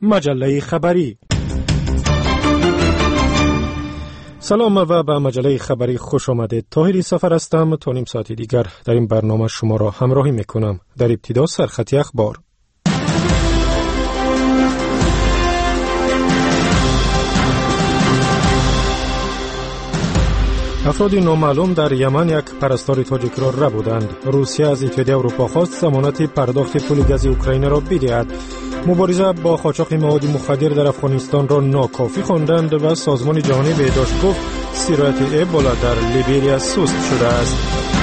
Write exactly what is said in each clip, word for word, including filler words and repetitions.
مجله خبری. سلام و به مجله خبری خوش آمدید. طاهری سفر هستم. تا نیم ساعت دیگر در این برنامه شما را همراهی میکنم. در ابتدا سرخط اخبار. افراد نامعلوم در یمن یک پرستار تاجیک را ربودند. روسیه از اتحادیه اروپا خواست ضمانت پرداخت پول گاز اوکراین را بدهد. مبارزه با قاچاق مواد مخدر در افغانستان را ناکافی خواندند و سازمان جهانی بهداشت گفت سرایت ابولا در لیبریا سست شده است.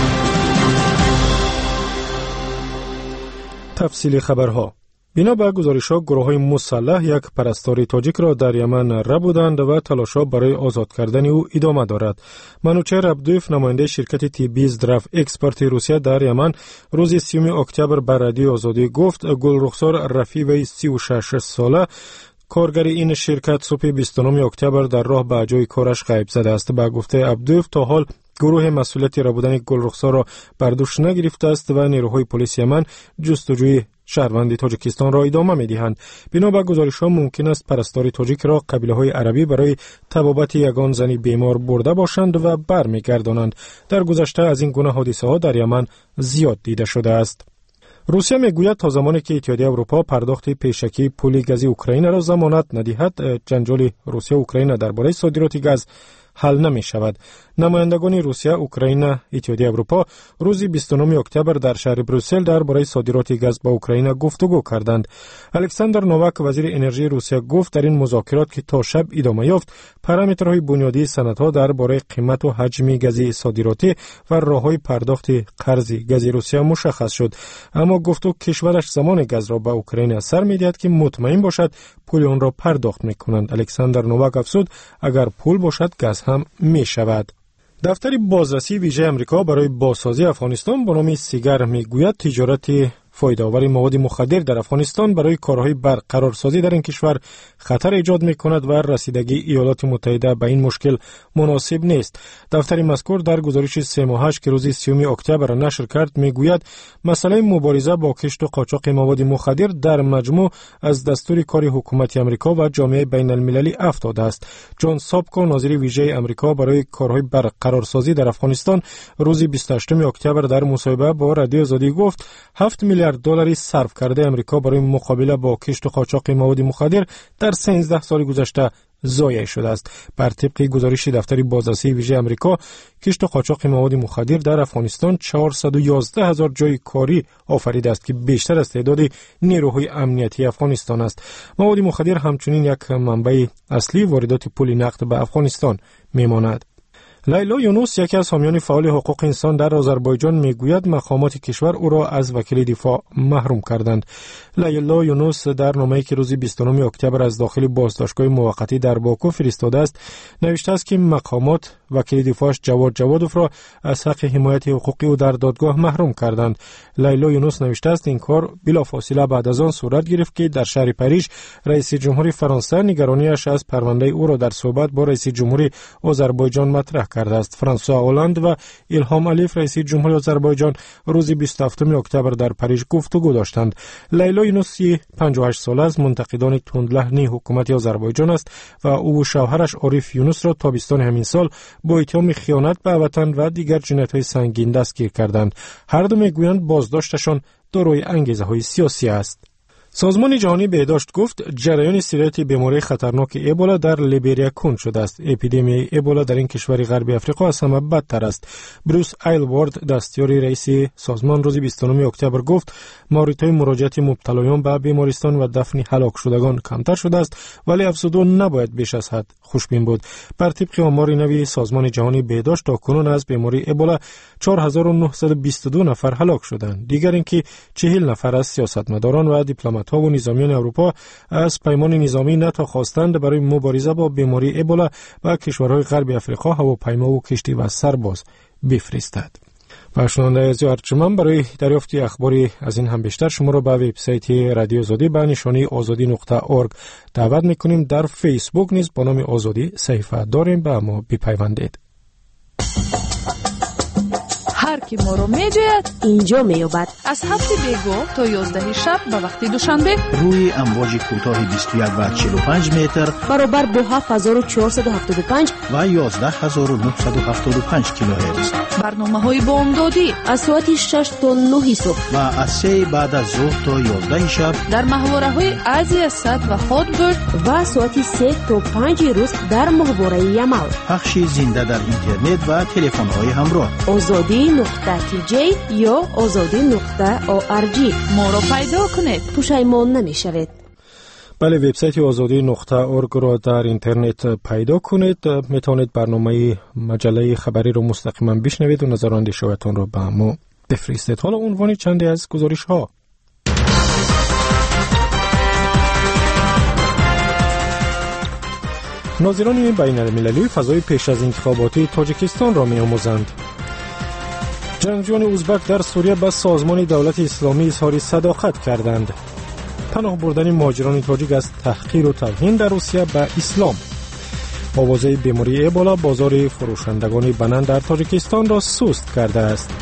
تفصیل خبرها. بنا به گزارش‌ها گروه‌های مسلح یک پرستار تاجیک را در یمن ربودند و تلاش‌ها برای آزاد کردن او ادامه دارد. منوچهر عبدویف نماینده شرکت تیبی زدراف اکسپورت روسیه در یمن روز سیوم اکتبر بر رادیو آزادی گفت گلرخسار رفیع سی و شش ساله کارگر این شرکت صبح بیست و نه اکتبر در راه به جای کارش غیب زده است. با گفته عبدویف تا حال گروه مسئولیت ربودن گلرخسار را بر دوش نگرفته است و نیروهای پلیس یمن جستجوی شهروند تاجیکستان را ادامه می‌دهند. بنا به گزارش‌ها ممکن است پرستار تاجیک را قبیله‌های عربی برای طبابت یگان زنی بیمار برده باشند و برمیگردانند. در گذشته از این گونه حادثه‌ها در یمن زیاد دیده شده است. روسیه میگوید تا زمانی که اتحادیه اروپا پرداخت پیشکی پول گاز اوکراین را ضمانت ندهد، جنجال روسیه و اوکراین درباره صادرات گاز حل نمی شود. نمایندگان روسیه، اوکراین، اتحادیه اروپا روز بیست و نه اکتبر در شهر بروسل درباره صادرات گاز با اوکراین گفتگو کردند. الکساندر نوواک وزیر انرژی روسیه گفت در این مذاکرات که تا شب ادامه یافت، پارامترهای بنیادی سندها درباره قیمت و حجم گاز صادراتی و راههای پرداخت قرض گاز روسیه مشخص شد. اما گفت کشورش زمان گاز را به اوکراین سر می‌دهد که مطمئن باشد پول آن را پرداخت می‌کنند. الکساندر نوواک افزود اگر پول باشد گاز هم می‌شود. دفتر بازرسی ویژه امریکا برای بازسازی افغانستان به نام سیگر میگوید تجارت فایده‌آور مواد مخدر در افغانستان برای کارهای برقرارسازی در این کشور خطر ایجاد می‌کند و رسیدگی ایالات متحده به این مشکل مناسب نیست. دفتر مذکور در گزارش سه ماهش که روز سیوم اکتبر نشر کرد میگوید مسئله مبارزه با کشت و قاچاق مواد مخدر در مجموع از دستور کار حکومت امریکا و جامعه بین المللی افتاده است. جان سابکو ناظر ویژه امریکا برای کارهای برقرارسازی در افغانستان روز بیست و هشتم اکتبر در مصاحبه با رادیو آزادی گفت هفت میلیارد دلاری صرف کرده امریکا برای مقابله با کشت و قاچاق مواد مخدر در سیزده سال گذشته ضایع شده است. بر طبق گزارش دفتر بازرسی ویژه امریکا، کشت و قاچاق مواد مخدر در افغانستان چهارصد و یازده هزار جای کاری آفریده است که بیشتر از تعداد نیروهای امنیتی افغانستان است. مواد مخدر همچنین یک منبع اصلی واردات پول نقد به افغانستان میماند. لیلا یونس یکی از حامیان فعال حقوق انسان در آذربایجان میگوید مقامات کشور او را از وکیل دفاع محروم کردند. لیلا یونس در نامه‌ای که روز بیست و نه اکتبر از داخل بازداشتگاه موقتی در باکو فرستاده است نوشته است که مقامات وکیل دفاعش جواد جوادوف را از حق حمایت حقوقی او در دادگاه محروم کردند. لیلا یونس نوشته است این کار بلافاصله بعد از آن صورت گرفت که در شهر پاریس رئیس جمهور فرانسه نگرانیش از پرونده او را در صحبت با رئیس جمهور آذربایجان مطرح کرده است. فرانسوا هولند و الهام علیف رئیس جمهور آذربایجان روز بیست و هفتم اکتبر در پاریس گفتگو داشتند. لیلا یونس پنجاه و هشت ساله از منتقدان تندلهنی حکومت آذربایجان است و او و شوهرش عارف یونس را تابستان همین سال با اتهام خیانت به وطن و دیگر جنایت‌های سنگین دستگیر کردند. هر دو میگویند بازداشتشان دارای انگیزه‌های سیاسی است. سازمان جهانی بهداشت گفت جریان سرایت بیماری خطرناک ابولا در لیبریا کند شده است. اپیدمی ابولا در این کشور غربی افریقا از همه بدتر است. بروس ایلوارد دستیار رئیس سازمان روز بیست و نه اکتبر گفت موردهای مراجعت مبتلایان به بیمارستان و دفن هلاک شدگان کمتر شده است، ولی افزوده نباید بیش از حد خوشبین بود. بر طبق آمار نوی سازمان جهانی بهداشت تاکنون از بیماری ابولا چهار هزار و نهصد و بیست و دو نفر هلاک شدند. دیگر اینکه چهل نفر از سیاستمداران و دیپلمات‌ها و نظامیان اروپا از پیمان نظامی ناتو خواستند برای مبارزه با بیماری ابولا و کشورهای غرب افریقا هواپیما و کشتی و سرباز بفرستد. و شنونده عزیز ارجمند، برای دریافت اخباری از این هم بیشتر شما را به وبسایت رادیو آزادی به نشانی آزادی نقطه اورگ دعوت میکنیم. در فیسبوک نیز با نام آزادی صفحه داریم، به ما بپیوندید. هر که ما رو میجوید اینجا میابد. از هفت بیگو تا یازده شب به وقت دوشنبه روی امواج کوتاه بیست و یک و چهل و پنج متر برابر با هفت هزار و چهارصد و هفتاد و پنج و یازده هزار و نهصد و هفتاد و پنج کیلوهرتز. برنامه های بامدادی از ساعت شش تا نه صبح و از سه بعد از ظهر تا یازده شب در محوره های ازیا صد و هاتبرگ و ساعت سه تا پنج روز در محوره یمل. پخش زنده در اینترنت و تلفن های همراه. آزادی نقطه تی جی یا آزادی نقطه او ار جی. ما را پیدا کنید، پشیمان نمیشوید. بله، وبسایت آزادی نقطه اورگ را در اینترنت پیدا کنید. میتونید برنامه مجله خبری رو مستقیما بشنوید و نظر و اندیشه‌هاتون رو به ما بفرستید. حالا عنوان چندی از گزارش ها. ناظران بین المللی فضای پیش از انتخاباتی تاجیکستان را می‌آموزند. جنگجویان ازبک در سوریه به سازمان دولت اسلامی اظهار صداقت کردند. پناه بردن مهاجران تاجیک از تحقیر و توهین در روسیه به اسلام. آوازه بیماری ابولا بازار فروشندگان بنان در تاجیکستان را سست کرده است.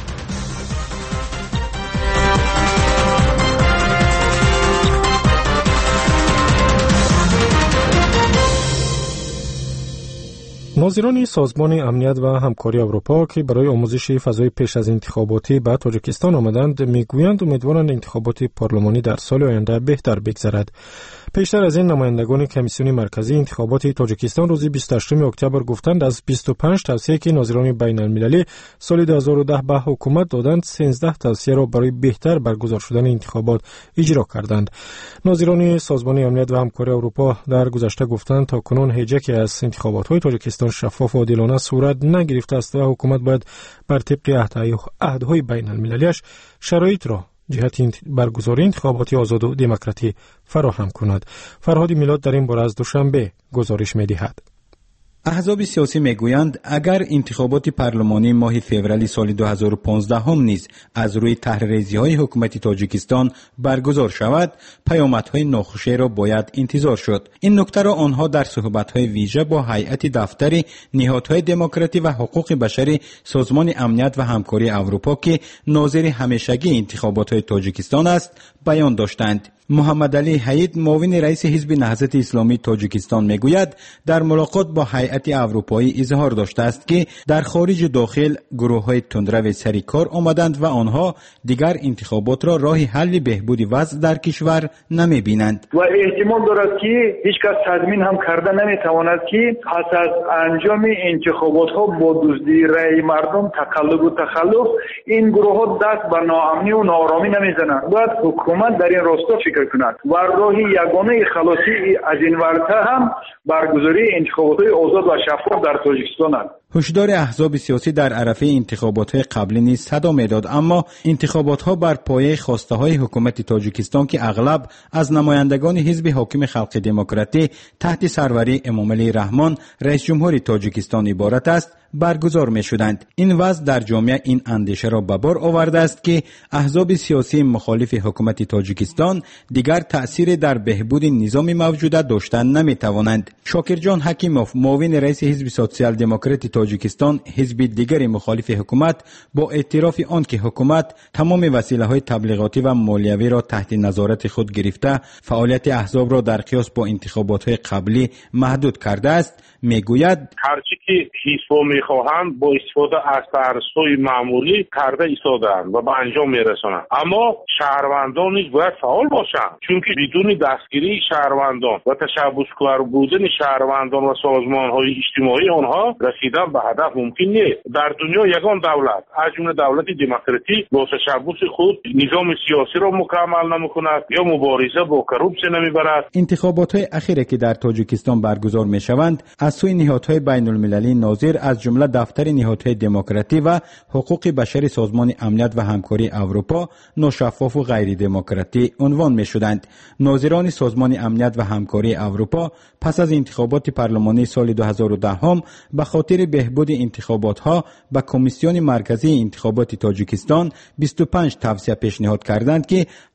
ناظران سازمان امنیت و همکاری اروپا که برای آموزش فضای پیش از انتخاباتی به تاجیکستان آمدند میگویند امیدوارند انتخابات پارلمانی در سال آینده بهتر بگذرد. پیشتر از این نمایندگان کمیسیون مرکزی انتخابات تاجیکستان روز بیست و هشتم اکتبر گفتند از بیست و پنج توصیه که ناظران بین المللی سال دو هزار و ده به حکومت دادند سیزده توصیه را برای بهتر برگزار شدن انتخابات اجرا کردند. ناظران سازمان امنیت و همکاری اروپا در گذشته گفتند تا کنون هیچ یک از انتخابات‌های تاجیکستان شفاف و عادلانه صورت نگرفته است و حکومت باید بر طبق عهدهای بین المللیش شرایط را جهت برگزاری انتخابات آزاد و دموکراتی فراهم کند. فرهاد میلاد در این باره از دوشنبه گزارش می‌دهد. احزاب سیاسی میگویند اگر انتخابات پارلمانی ماه فوریه سال دو هزار و پانزده هم نیز از روی طرح‌ریزی‌های حکومت تاجیکستان برگزار شود، پیامدهای ناخوشی را باید انتظار شد. این نکته را آنها در صحبت‌های ویژه با هیئت دفتر نهادهای دموکراتی و حقوق بشری سازمان امنیت و همکاری اروپا که ناظر همیشگی انتخابات‌های تاجیکستان است بیان داشتند. محمد علی حید معاون رئیس حزب نهضت اسلامی تاجیکستان میگوید در ملاقات با هیئت اروپایی اظهار داشته است که در خارج و داخل گروه‌های تندرو سری کار آمدند و آنها دیگر انتخابات را راه حل بهبود وضع در کشور نمی‌بینند و احتمال دارد که هیچ کس تضمین هم کرده نمی‌تواند که پس از انجام انتخابات‌ها با دزدی رأی مردم تقلب و تخلف این گروه‌ها دست به ناامنی و ناآرامی نمی‌زنند. باید حکومت در این راستا فکر کند و راه یگانه خلاصی از این ورطه هم برگزاری انتخابات آزاد و شفاف در تاجیکستان است. هشدار احزاب سیاسی در عرصه انتخابات قبلی نیز صدا میداد، اما انتخابات ها بر پایه خواسته های حکومت تاجیکستان که اغلب از نمایندگان حزب حاکم خلق دموکراتی تحت سروری امامعلی رحمان رئیس جمهور تاجیکستان عبارت است برگزار می شدند. این وضع در جامعه این اندیشه را به بار آورده است که احزاب سیاسی مخالف حکومت تاجیکستان دیگر تأثیر در بهبود نظام موجوده داشتن نمی توانند. شاکر جان حکیموف معاون رئیس حزب سوسیال دموکرات تاجیکستان حزب دیگر مخالف حکومت با اعتراف آن که حکومت تمام وسیله‌های تبلیغاتی و مالیوی را تحت نظارت خود گرفته فعالیت احزاب را در قیاس با انتخابات‌های قبلی محدود کرده است میگوید هرچی که حزب‌ها میخواهند با استفاده از طرزهای معمولی کرده ایستادند و به انجام میرسانند، اما شهروندان نیز باید فعال باشند، چون که بدون دستگیری شهروندان و تشبثکار بودن شهروندان و سازمان‌های اجتماعی آنها رسیدن به هدف ممکن نیست. در دنیا یگان دولت از جمله دولت دموکراتی با تشبث خود نظام سیاسی را مکمل نمی‌کند یا مبارزه با کروپسیون نمیبرد. انتخابات‌های اخیری که در تاجیکستان برگزار می‌شوند از سوی نهادهای بین المللی ناظر از جمله دفتر نهادهای دموکراتی و حقوق بشری سازمان امنیت و همکاری اروپا ناشفاف و غیر دموکراتی عنوان می شدند. ناظران سازمان امنیت و همکاری اروپا پس از انتخابات پارلمانی سال دو هزار و ده هم به خاطر بهبود انتخابات ها به کمیسیون مرکزی انتخابات تاجیکستان بیست و پنج توصیه پیشنهاد کردند که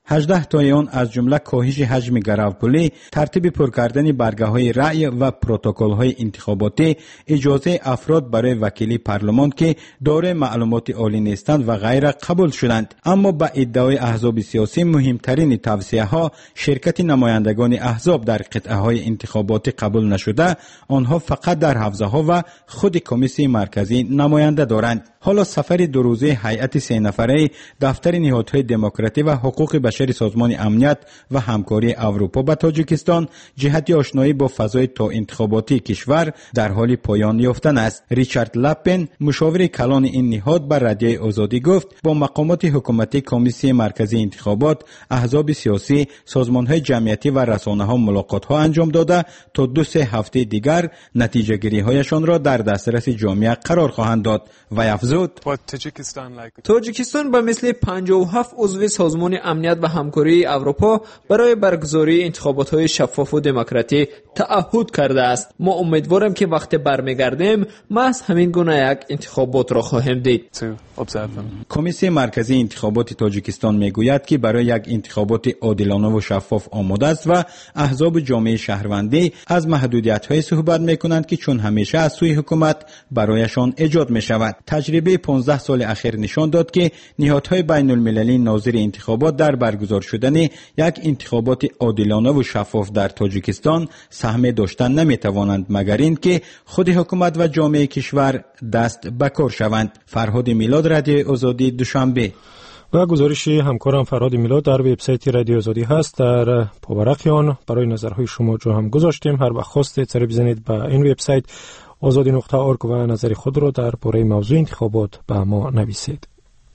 هجده تای آن از جمله کاهش حجم گروپولی، ترتیب پر کردن برگه‌های رأی و پروتکل‌های انتخاباتی، اجازه افراد برای وکیلی پارلمان که دارای معلومات عالی نیستند و غیره قبول شدند. اما با ادعای احزاب سیاسی مهمترین توصیه‌ها شرکت نمایندگان احزاب در قطعه‌های انتخاباتی قبول نشده، آنها فقط در حوزه‌ها و خود کمیسیون مرکزی نماینده دارند. حالا سفر دو روزه هیئت سه نفره دفتر نهادهای دموکراسی و حقوق بشر سازمان امنیت و همکاری اروپا به تاجیکستان جهت آشنایی با فضای تا انتخاباتی کشور در حال پایان یافتن است. ریچارد لپن، مشاور کلان این نهاد، بر رادیوی آزادی گفت با مقامات حکومتی، کمیسیون مرکزی انتخابات، احزاب سیاسی، سازمان‌های جمعیتی و رسانه‌ها ملاقات‌ها انجام داده تا دو سه هفته دیگر نتیجه گیری‌هایشان را در دسترس جامعه قرار خواهند داد و افزود تاجیکستان به مثل پنجاه و هفت عضو سازمان امنیت و همکاری اروپا برای برگزاری انتخابات‌های شفاف و دموکراتی تعهد کرده است. ما امیدواریم که وقتی برمیگردیم محض همین گونه یک انتخابات را خواهیم دید. کمیسیون مرکزی انتخابات تاجیکستان میگوید که برای یک انتخابات عادلانه و شفاف آماده است و احزاب جامعه شهروندی از محدودیت‌های صحبت می‌کنند که چون همیشه از سوی حکومت برایشان ایجاد می‌شود. تجربه پانزده سال اخیر نشان داد که نهادهای بین المللی ناظر انتخابات در برگزار شدن یک انتخابات عادلانه و شفاف در تاجیکستان سهم داشتن نمی‌توانند مگر اینکه خود حکومت و جامعه کشور دست به کار شوند. فرهاد میلاد، رادیو آزادی، دوشنبه. و گزارش همکارم فرهاد میلاد در وبسایت رادیو آزادی هست. در پاورق آن برای نظرهای شما جا هم گذاشتیم. هر وقت خواستید سر بزنید به این وبسایت آزادی نقطه اورگ و نظر خود را در باره موضوع انتخابات به ما نویسید.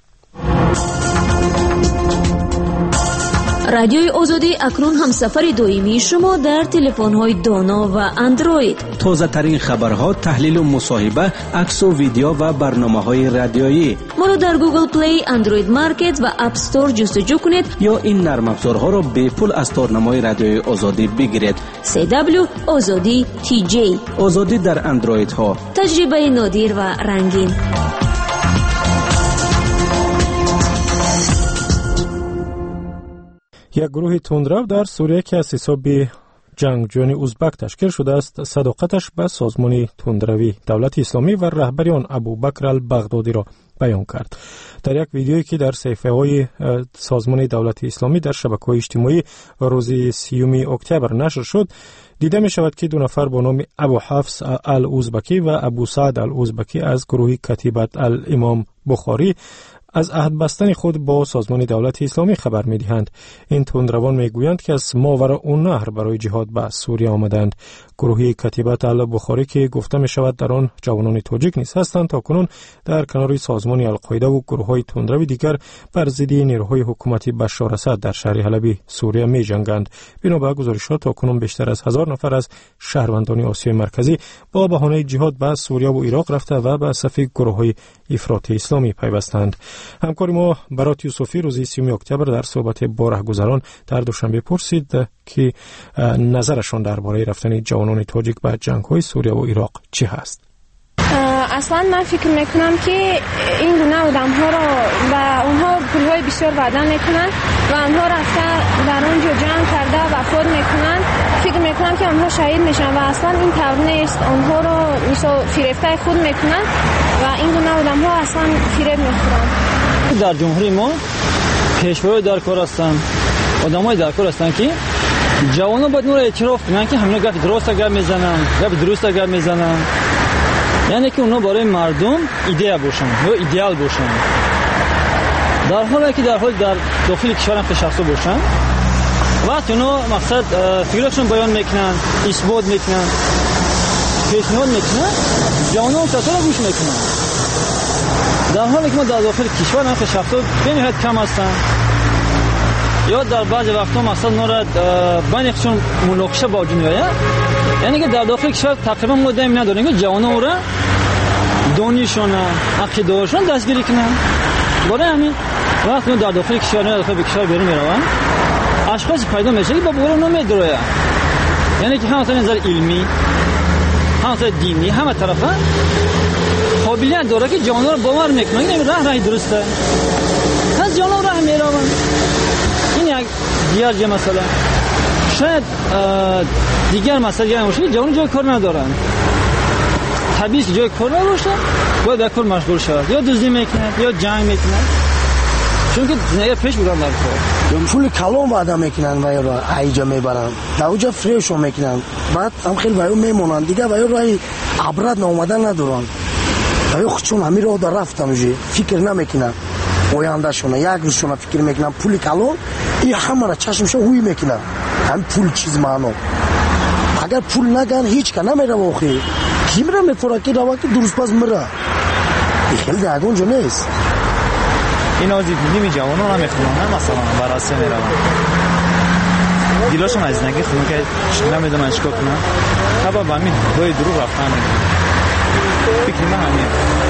رادیوی آزادی اکنون هم سفر دائمی شما در تلفن‌های دانا و اندروید. تازه ترین خبرها، تحلیل و مصاحبه، عکس و ویدیو و برنامه‌های رادیویی. ما را در گوگل پلی، اندروید مارکت و اپ استور جستجو کنید یا این نرم افزارها را به پول از تارنمای رادیوی آزادی بگیرید. سی دبلیو آزادی تی جی. آزادی در اندروید ها. تجربه نادر و رنگین. یک گروه تندرو در سوریه که از حساب جنگجویان ازبک تشکیل شده است، صداقتش به سازمان تندروی دولت اسلامی و رهبر آن ابوبکر البغدادی را بیان کرد. در یک ویدیویی که در صفحه‌های سازمان دولت اسلامی در شبکه‌های اجتماعی روز سیوم اکتبر نشر شد، دیده می شود که دو نفر با نام ابو حفص الازبکی و ابو سعد الازبکی از گروه کتیبت الامام بخاری از عهد بستن خود با سازمان دولت اسلامی خبر می دهند. این تندروان می گویند که از ماوراء النهر برای جهاد به سوریه آمدند. گروهی کتیبت البخاری که گفته می شود در آن جوانان تاجیک نیز هستند، تا کنون در کنار سازمان القاعده و گروه‌های تندروی دیگر بر ضد نیروهای حکومتی بشار اسد در شهر حلب سوریه می جنگند. بنا به گزارشات تا کنون بیشتر از هزار نفر از شهروندان آسیای مرکزی با بهانه جهاد به سوریه و عراق رفته و به صف گروه‌های افراطی اسلامی پیوستند. همکار ما برات یوسفی روز سیوم اکتبر در صحبت با رهگذران در دوشنبه پرسید که نظرشان درباره رفتن جوانان تاجیک به جنگ‌های سوریه و عراق چی هست. اصلا من فکر میکنم که این گونه آدم‌ها را و اونها پول‌های بسیار وعده میکنن و اونها رفته در اونجا جنگ کرده و خود میکنن. فکر میکنم که اونها شهید میشن و اصلا این طور نیست. اونها را مثلا فریفته خود میکنن و این گونه آدم‌ها اصلا فریب میخورن. در جمهوری ما پیشوای در کار هستن، آدمای در کار هستن که جوانان باید نور اعتراف کنن که همین گپ درست گپ میزنن، گپ درست گپ میزنن. یعنی که اونا برای مردم ایده باشن یا ایدئال باشن، در حالی که در حال در داخل کشور هم شخصا باشن. وقتی اونا مقصد فکرشون بیان میکنن، اثبات میکنن، پیشنهاد میکنن، جوانان تطور گوش میکنن. در حالی که ما در داخل کشور هم شخصا بنهایت کم هستن یا در بعض وقتا مقصد نورد بینشون مناقشه با وجود میاد. یعنی که در داخل کشور تقریبا ما دائم نداریم که جوانان اون را دانششون، عقیده‌شون دستگیری کنن. برای همین وقتی در داخل کشور نه داخل کشور بیرون میرون، اشخاص پیدا میشه که با بورو نمیدروه. یعنی که هم از نظر علمی، هم از دینی، همه طرفا قابلیت داره که جوانان رو باور میکنن این راه راه درسته. از جوانان راه میرون. این یک دیگر جا مثلا شاید دیگر مثلا باشه جوان جای کار ندارن، طبیعی جای کار نباشه باید در کار مشغول شد، یا دزدی میکنه یا جنگ میکنه، چون که زندگی پیش بردن در کار. پول کلام وعده میکنن و یا را ایجا میبرن، در اونجا فریشو میکنن، بعد هم خیلی وایو میمونن دیگه و یا رای عبرت نامدن ندارن. و یا خودشون همین رو در رفتن اوجی فکر نمیکنن آینده شونه، یک روزشون فکر میکنن پول کلام این همه را چشمشون هوی میکنن، هم پول چیز معنا. اگر پول نگن هیچ که نمیره واقعی کی میره میخوره که دوا که درست پس میره. خیلی دیگه اونجا نیست. این آزی دیدی می جوانان هم میخونن مثلا براسه میرون دیلاشون از نگی خون که نمیدونن چیکار کنن، خبا با همین دوی دروغ رفتن فکر من همین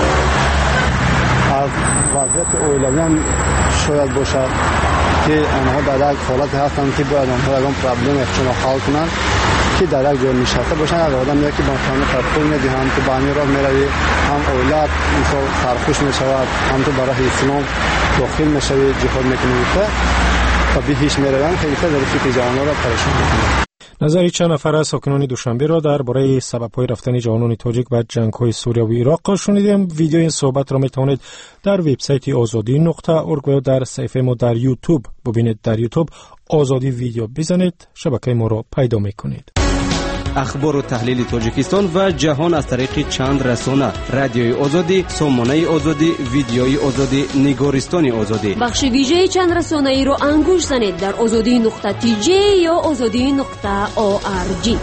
از وضعیت اولویان شاید باشد که آنها در یک حالت هستند که باید آنها یکان پرابلم احتمال حل کنند که در یک جای نشسته باشن. از آدم یکی با خانه پرپول میدهند که بانی را میروی هم اولاد مثال سرخوش میشود، هم تو برای اسلام داخل میشوی جهاد میکنی و به هیچ میروند. خیلی در فکر جوانان را پریشان میکنند. نظری چند نفر از ساکنان دوشنبه را درباره سبب‌های رفتن جوانان تاجیک به جنگ‌های سوریه و عراق شنیدیم. ویدیو این صحبت را میتوانید در وبسایت آزادی نقطه اورگ و در صفحه ما در یوتیوب ببینید. در یوتیوب آزادی ویدیو بزنید، شبکه ما را پیدا میکنید. اخبار و تحلیل تاجیکستان و جهان از طریق چند رسانه: رادیوی آزادی، سامانه آزادی، ویدیوی آزادی، نگارستان آزادی. بخش ویژه چند رسانه ای رو انگوش زنید در آزادی نقطه تی جی یا آزادی نقطه او آر جی.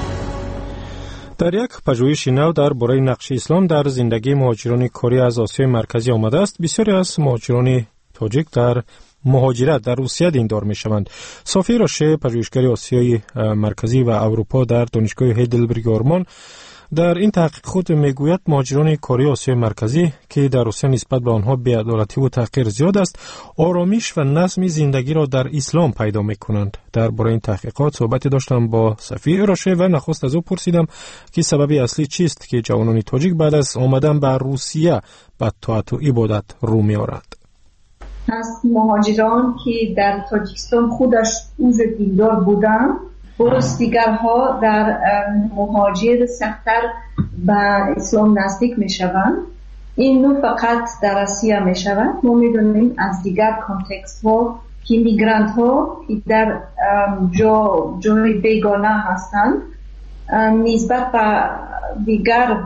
در یک پژوهش نو درباره نقش اسلام در زندگی مهاجران کاری از آسیای مرکزی آمده است. بسیاری از مهاجران تاجیک در مهاجرت در روسیه دیندار می شوند. صافی راشه، پژوهشگر آسیای مرکزی و اروپا در دانشگاه هیدلبرگ آلمان، در این تحقیق خود می گوید مهاجران کاری آسیای مرکزی که در روسیه نسبت به آنها بی‌عدالتی و تحقیر زیاد است، آرامش و نظم زندگی را در اسلام پیدا می کنند. درباره این تحقیقات صحبتی داشتم با صافی راشه و نخست از او پرسیدم که سبب اصلی چیست که جوانان تاجیک بعد از آمدن به روسیه به طاعت و عبادت رو می آورند. از مهاجران که در تاجیکستان خودش اوز دیندار بودن، باز دیگرها در مهاجر سختر به اسلام نزدیک می شوند. این نوع فقط در آسیا می شود. ما می دونیم از دیگر کانتکست ها که میگرانت ها که در جا جای بیگانه هستند نسبت به دیگر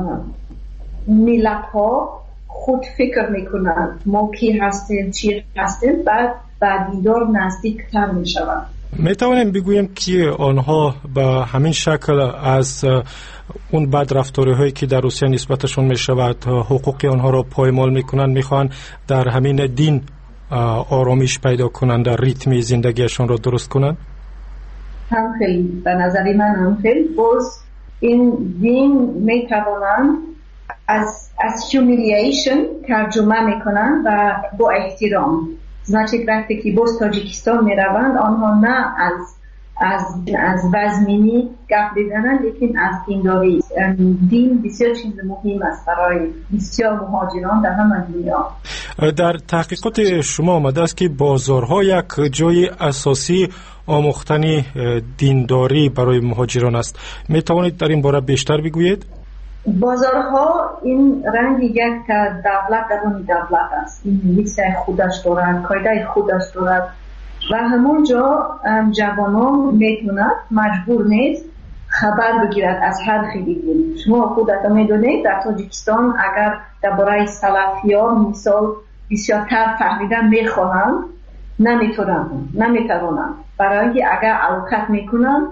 ملت ها خود فکر میکنند ما کی هستیم چی هستیم، بعد به دیندار نزدیک تر میشوند. میتوانیم بگوییم که آنها به همین شکل از اون بد رفتاری هایی که در روسیه نسبتشون میشود حقوق آنها را پایمال میکنند، میخوان در همین دین آرامش پیدا کنند، در ریتم زندگیشون را درست کنند؟ هم خیلی به نظر من هم خیلی باز این دین میتوانند از از humiliation ترجمه میکنن و با احترام. значит وقتی که باز تاجیکستان میروند آنها نه از از از وزمینی گپ بزنن، لیکن از دینداری. دین بسیار چیز مهم است برای بسیار مهاجران در همه دنیا. در تحقیقات شما آمده است که بازارها یک جای اساسی آموختن دینداری برای مهاجران است. می توانید در این باره بیشتر بگویید؟ بازارها این رنگ یک دولت در اون دولت است. این لیسه خودش دارد، قاعده خودش دارد و همونجا جوانان میتونند، مجبور نیست خبر بگیرد از هر خیلی دین. شما خودت میدونید در تاجیکستان اگر درباره سلفیان مثال بسیارتر فهمیدن میخواهند نمیتونند نمیتوانند برای اینکه اگر علاقت میکنند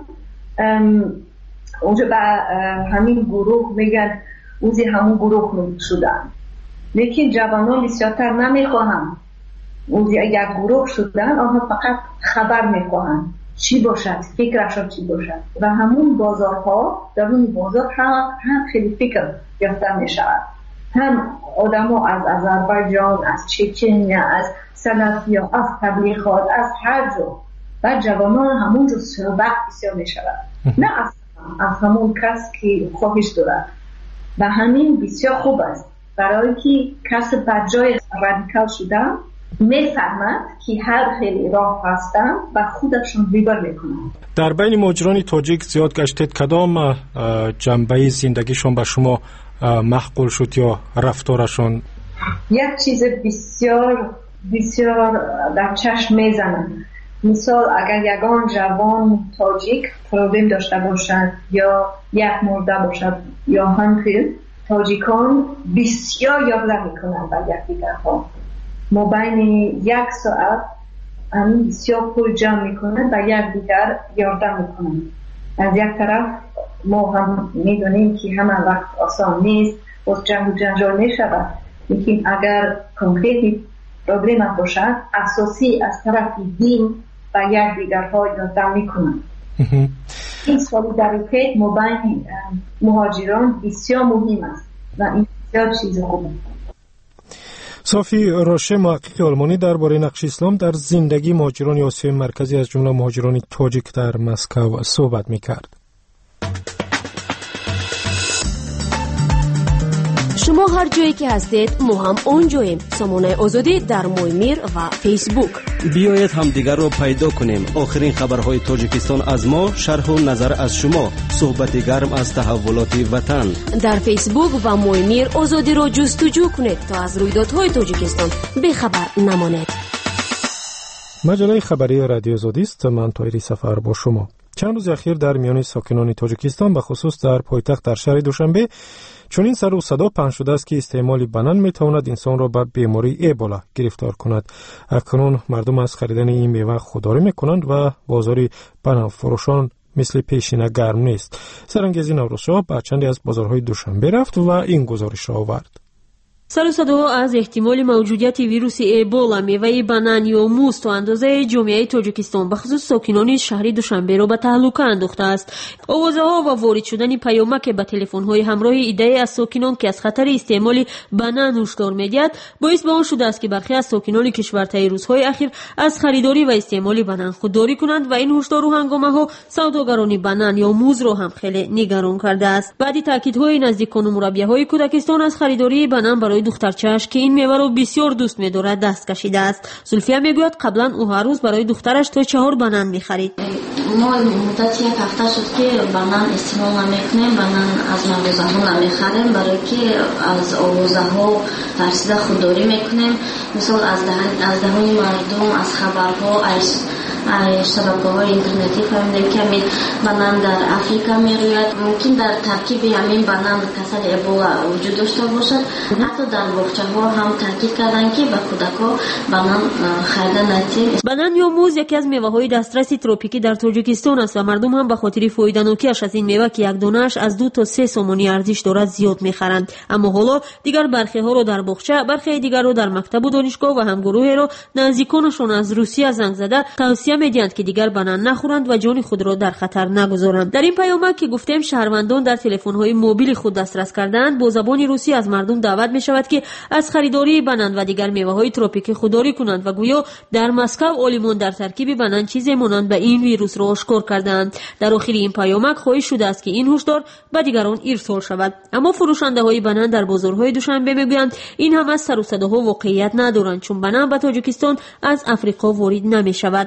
اونجا به همین گروه میگن اوزی همون گروه شدن، لیکن جوانان بسیارتر نمیخواهند اوزی اگر گروه شدن آنها فقط خبر میخواهند چی باشد، فکرشان چی باشد و همون بازارها در اون بازار هم, هم خیلی فکر گرفته میشود. هم آدمو از آذربایجان، از چچنیا، از سلفیا، از تبلیغات، از هر جا و جوانان همونجا صحبت بسیار میشود، نه از از همون کس که خواهش دارد و همین بسیار خوب است برای که کس بر جای رادیکال شدن میفهمد که هر خیلی راه هستند و خودشون ریبر میکنند. در بین مهاجران تاجیک زیاد گشتید، کدام جنبه زندگیشون به شما محقول شد یا رفتارشون؟ یک چیز بسیار بسیار در چشم میزنند. مثال اگر یگان جوان تاجیک پروبلم داشته باشد یا یک مرده باشد یا همخیل، تاجیکان بسیار یارده میکنند و یکدیگر ها. ما بین یک ساعت همین بسیار پول جمع میکنند و یکدیگر یارده میکنند. از یک طرف ما هم میدونیم که همه وقت آسان نیست و جنگ و جنجال میشود، لیکن اگر کنکریتی پروبلم باشد اساسی از طرف دین و یکدیگر ها یارده میکنند. این سولیداریته ما بین مهاجران بسیار مهم است و این بسیار چیز خوبه. صافی روشه، محقق آلمانی، درباره نقش اسلام در زندگی مهاجران آسیای مرکزی از جمله مهاجران تاجیک در مسکو صحبت می‌کرد. شما هر جایی که هستید ما هم اونجاییم. سامانه آزادی در مویمیر و فیسبوک. بیایید هم دیگر رو پیدا کنیم. آخرین خبرهای تاجیکستان از ما، شرح و نظر از شما، صحبت گرم از تحولات وطن. در فیسبوک و مویمیر آزادی رو جستجو کنید تا از رویدادهای تاجیکستان بخبر نمانید. مجله خبری رادیو آزادی است. من طاهری سفر با شما. چند روز اخیر در میان ساکنان تاجیکستان به خصوص در پایتخت در شهر دوشنبه چنین سر و صدا پخش شده است که استعمال بنان میتواند انسان را به بیماری ایبولا گرفتار کند. اکنون مردم از خریدن این میوه خودداری میکنند و بازار بنان فروشان مثل پیشینه گرم نیست. سرانگیزی نوروزشاه به چندی از بازارهای دوشنبه رفت و این گزارش را آورد. سر و صداها از احتمال موجودیت ویروس ایبولا میوه بنان یا موز تا اندازه جامعه تاجیکستان به خصوص ساکنان شهر دوشنبه را به تهلکه انداخته است. آوازها و وارد شدن پیامک به تلفن‌های همراه ایده از ساکنان که از خطر استعمال بنان هشدار می‌دهد باعث به آن شده است که برخی از ساکنان کشور طی روزهای اخیر از خریداری و استعمال بنان خودداری کنند و این هشدار و هنگامه‌ها سوداگران بنان یا موز را هم خیلی نگران کرده است. بعد تاکیدهای نزدیکان و مربیهای کودکستان از خریداری بنان برای دخترچه‌اش که این میوه را بسیار دوست می‌دارد دست کشیده است. زلفیه میگوید قبلا او هر روز برای دخترش تا چهار بنان می‌خرید. ما مدت یک هفته شد که بنان استعمال نمی‌کنیم، بنان از مغازه‌ها نمی‌خریم برای که از آوازه‌ها ترسیده خودداری می‌کنیم. مثلا از دهان از دهان مردم، از خبرها، از شبکه‌های اینترنتی فهمیدیم که همین بنان در افریقا می‌روید. ممکن در ترکیب همین بنان کسل ایبولا وجود داشته باشد. حتی در باغچه‌ها هم تاکید کردن که به کودک‌ها بنان خریدن نتیم. بنان یا موز یکی از میوه‌های دسترس تروپیکی در تاجیکستان است و مردم هم به خاطر فایده‌ناکی‌اش از این میوه که یک دانه‌اش از دو تا سه سومانی ارزش دارد زیاد می‌خرند. اما حالا دیگر برخی‌ها رو در باغچه، برخی دیگر رو در مکتب و دانشگاه و هم گروهی رو نزدیکانشون از روسیه زنگ زده توصیه می‌دهند که دیگر بنان نخورند و جان خود را در خطر نگذارند. در این پیامک که گفتیم شهروندان در تلفن‌های موبیل خود دسترس کردند، با زبان روسی از مردم دعوت می‌شود که از خریداری بنان و دیگر میوه‌های تروپیکی خودداری کنند و گویا در مسکو عالمان در ترکیب بنان چیزی مانند به این ویروس را آشکار کردند. در آخر این پیامک خواهش شده است که این هشدار به دیگران ارسال شود. اما فروشنده‌های بنان در بازارهای دوشنبه میگویند این هم از سر و صداها واقعیت ندارند، چون بنان به تاجیکستان از افریقا وارد نمی‌شود.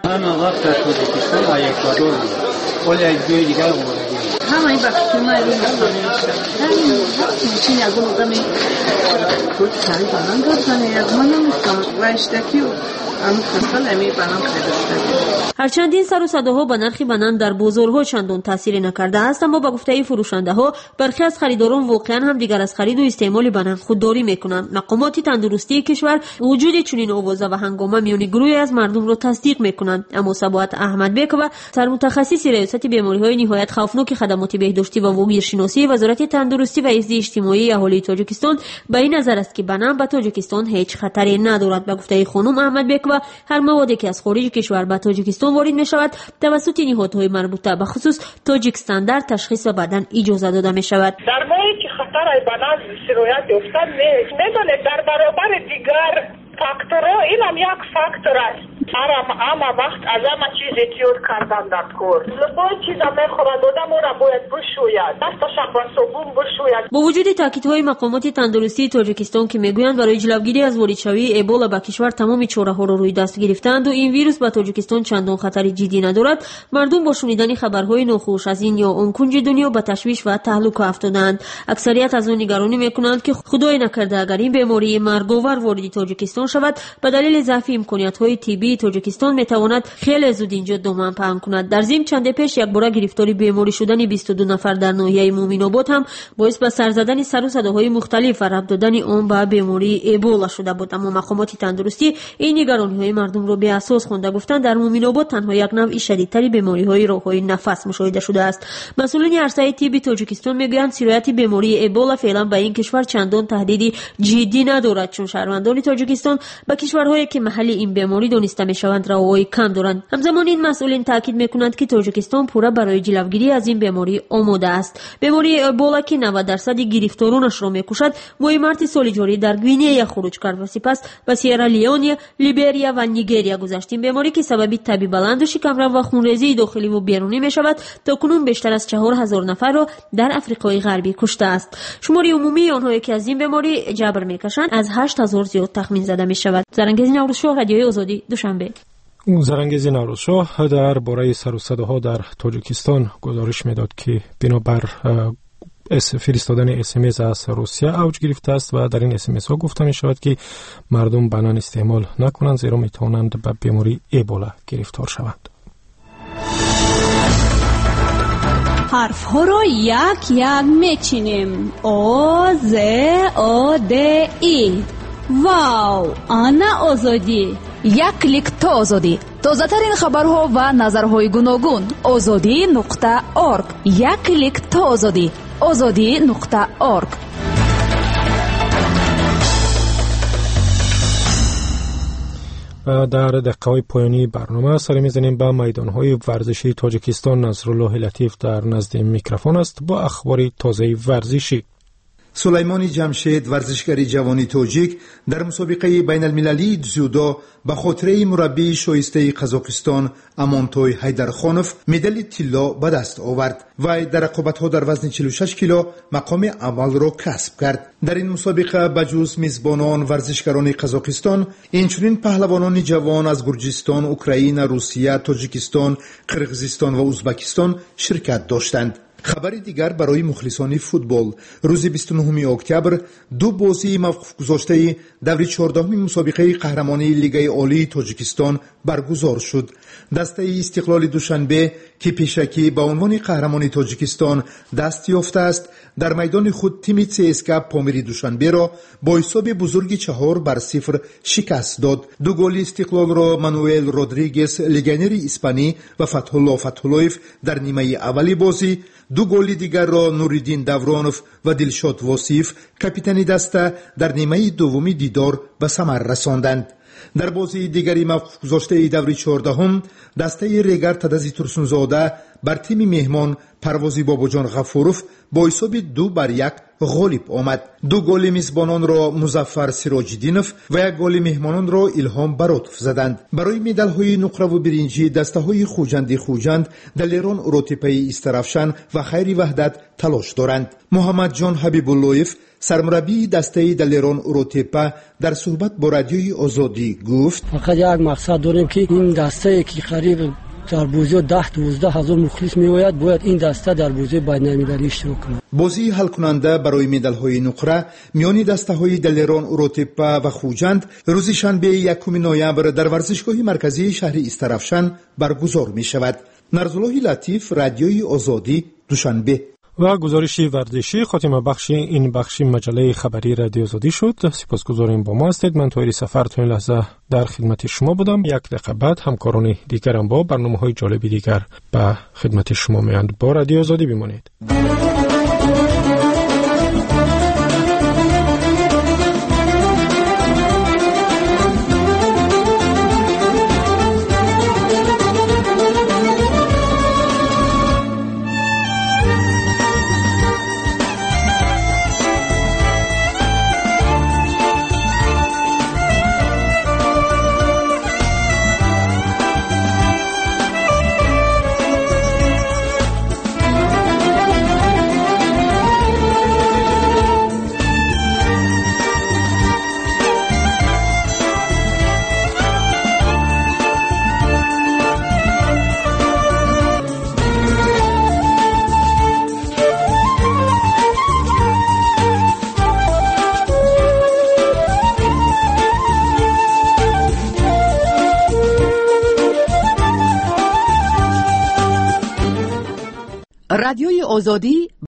همه این بخشی ما این همین همین از اون آدمی تو سری بنان داشتن یک من نمیستم و اشتکی و هم خسته نمی بنان خریداشتن. هرچند این سر و صداها به نرخ بنان در بازارها چندان تاثیر نکرده است، اما با گفته فروشنده‌ها برخی از خریداران واقعا هم دیگر از خرید و استعمال بنان خودداری میکنند. مقامات تندرستی کشور وجود چنین آوازه و هنگامه میان گروهی از مردم را تصدیق میکنند. اما سبات احمد بیک و سرمتخصص ریاست بیماری‌های نهایت خوفناک خدمات بهداشتی و واگیرشناسی وزارت تندرستی و حفظ اجتماعی اهالی تاجیکستان به این نظر است که بنان به تاجیکستان هیچ خطری ندارد. با گفته خانم احمد بیک و هر موادی که از خارج کشور به تاجیکستان وارد می شود توسط نهادهای مربوطه به خصوص تاجیکستان در تشخیص بدن اجازه داده می شود. در ماهی که خطر بنان سرایت یافته نیست، میدانید در برابر دیگر فاکتورها این هم یک فاکتور است. اما وقت از همه چیز احتیاط کردن در کار لبای چیزا میخورد آدم او را باید بشوید دستشان با صابون بشوید. با وجود تاکیدهای مقامات تندرستی تاجیکستان که میگویند برای جلوگیری از واردشوی ابولا به کشور تمام چاره‌ها را روی دست گرفتند و این ویروس به تاجیکستان چندان خطری جدی ندارد، مردم با شنیدن خبرهای ناخوش از این یا اون کنج دنیا به تشویش و تهلکه افتادند. اکثریت از آن نگرانی میکنند که خدای نکرده اگر این بیماری مرگاور وارد تاجیکستان شود، به دلیل ضعف امکانیت‌های طبی تاجیکستان میتواند خیلی زود اینجا دامن پهن کند. در ضمن چند پیش یک بار گرفتاری بیماری شدن بیست و دو نفر در ناحیه مومن آباد هم باعث به سر زدن سر و صداهای مختلف و ربط دادن آن به بیماری ابولا شده بود. اما مقامات تندرستی این نگرانی‌های مردم را بی اساس خوانده، گفتند در مومن آباد تنها یک نوع شدیدتر بیماری‌های راه‌های نفس مشاهده شده است. مسئولان عرصه طبی تاجیکستان میگویند سرایت بیماری ابولا فعلا به این کشور چندان تهدیدی جدی ندارد، چون شهروندان تاجیکستان به کشورهایی که محل این بیماری دانسته میشوند روایی کم دارند. همزمان این مسئولین تاکید میکنند که تاجیکستان پورا برای جلوگیری از این بیماری آماده است. بیماری ابولا که نود درصد گرفتارانش را میکشد، ماه مارس سال جاری در گوینه خروج کرد و سپس به سیرالیون، لیبریا و نیگریا گذشت. این بیماری که سبب تبی بلند و شکمرو و خونریزی داخلی و بیرونی میشود، تاکنون بیشتر از چهار هزار نفر را در افریقای غربی کشته است. شمار عمومی آنهایی که از این بیماری جبر میکشند از هشت هزار زیاد تخمین زده میشود. زرنگزی نوروزشاه، رادیوی آزادی، دوشنبه. زرنگزی نوروزشاه در باره سر و صداها در تاجیکستان گزارش میداد که بنابر فرستادن اس ام اس از روسیه اوج گرفته است و در این اس ام اس ها گفته می شود که مردم بنان استعمال نکنند زیرا می توانند به بیماری ابولا گرفتار شوند. حرف ها را یک یک میچینیم. او ز او د ای. واو، آنا آزادی. یک کلیک تا آزادی. تازه ترین خبرها و نظرهای گوناگون. آزادی نقطه اورگ. یک کلیک تا آزادی. آزادی نقطه اورگ. و در دقیقه‌های پایانی برنامه سر می‌زنیم به میدان‌های ورزشی تاجیکستان. نصرالله لطیف در نزد میکروفون است با اخبار تازه ورزشی. سلیمان جمشید ورزشکار جوانی تاجیک در مسابقه بین المللی дзюдо به خاطر مربی شایسته قزاقستان امانتوی حیدرخانوف مدال طلا به دست آورد و در رقابت‌ها در وزن چهل و شش کیلو مقام اول را کسب کرد. در این مسابقه بجز میزبانان ورزشکاران قزاقستان، اینچنین پهلوانان جوان از گرجستان، اوکراین، روسیه، تاجیکستان، قرقیزستان و ازبکستان شرکت داشتند. خبری دیگر برای مخلصان فوتبال: روز بیست و نهم اکتبر دو بازی موقف گذاشته دور چهاردهم مسابقه قهرمانی لیگ عالی تاجیکستان برگزار شد. دسته استقلال دوشنبه که پیشکی به عنوان قهرمان تاجیکستان دست یافته است، در میدان خود تیم سی اس کے پامیری دوشنبه را با حساب بزرگ چهار بر صفر شکست داد. دو گل استقلال را مانوئل رودریگز لگنر اسپانی و فتح الله فتح اللهیف در نیمه اولی بازی، دو گل دیگر را نوریدین دورانوف و دلشاد واصیف کاپیتان دسته در نیمه دومی دیدار به ثمر رساندند. در بازی دیگری موقف گذاشته دور چهاردهم دسته ریگر تدزی ترسونزاده بر تیم مهمان پروازی باباجان غفوروف با حساب دو بر یک غالب آمد. دو گل میزبانان را مظفر سراجدینوف و یک گل مهمانان را الهام براتوف زدند. برای مدال های نقره و برنجی دسته های خوجند خوجند دلیران اوروتپی استرافشان و خیر وحدت تلاش دارند. محمد جان حبیب اللهیف سرمربی دسته دلیران اوروتپا در صحبت با رادیوی آزادی گفت: فقط یک مقصد داریم که این دسته که قریب در بازی ده دوازده هزار مخلص می آید باید این دسته در بازی بین المللی اشتراک کند. بازی حل کننده برای مدال های نقره میان دسته های دلیران اوروتپا و خوجند روز شنبه یکم نوامبر در ورزشگاه مرکزی شهر استرافشان برگزار می شود. نصرالله لطیف، رادیوی آزادی، دوشنبه. و گزارش ورزشی خاتمه بخش این بخش مجله خبری رادیو آزادی شد. سپاسگزاریم با ما هستید. من طاهر سفر تا این لحظه در خدمت شما بودم. یک دقیقه بعد همکاران دیگرم با برنامه‌های جالب دیگر به خدمت شما میاند. با رادیو آزادی بمانید. رادیوی آزادی